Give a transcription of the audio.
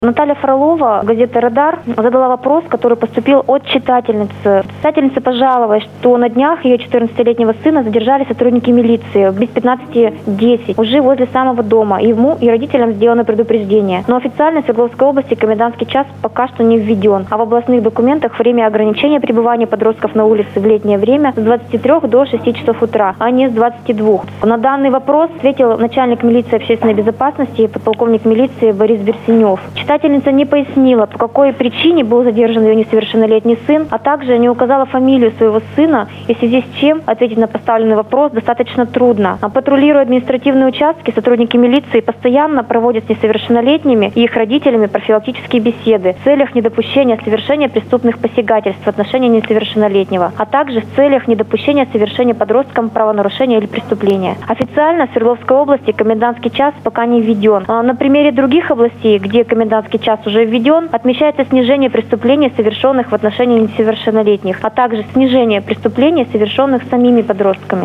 Наталья Фролова, газета «Радар», задала вопрос, который поступил от читательницы. Читательница пожаловалась, что на днях ее 14-летнего сына задержали сотрудники милиции без 15:10 уже возле самого дома. Ему и родителям сделано предупреждение. Но официально в Свердловской области комендантский час пока что не введен. А в областных документах время ограничения пребывания подростков на улице в летнее время с 23 до 6 часов утра, а не с 22. На данный вопрос ответил начальник милиции общественной безопасности, подполковник милиции Борис Берсенев. Читательница не пояснила, по какой причине был задержан ее несовершеннолетний сын, а также не указала фамилию своего сына, и в связи с чем ответить на поставленный вопрос достаточно трудно. А патрулируя административные участки, сотрудники милиции постоянно проводят с несовершеннолетними и их родителями профилактические беседы в целях недопущения совершения преступных посягательств в отношении несовершеннолетнего, а также в целях недопущения совершения подросткам правонарушения или преступления. Официально в Свердловской области комендантский час пока не введен. На примере других областей, где комендантский час уже введен, отмечается снижение преступлений, совершенных в отношении несовершеннолетних, а также снижение преступлений, совершенных самими подростками.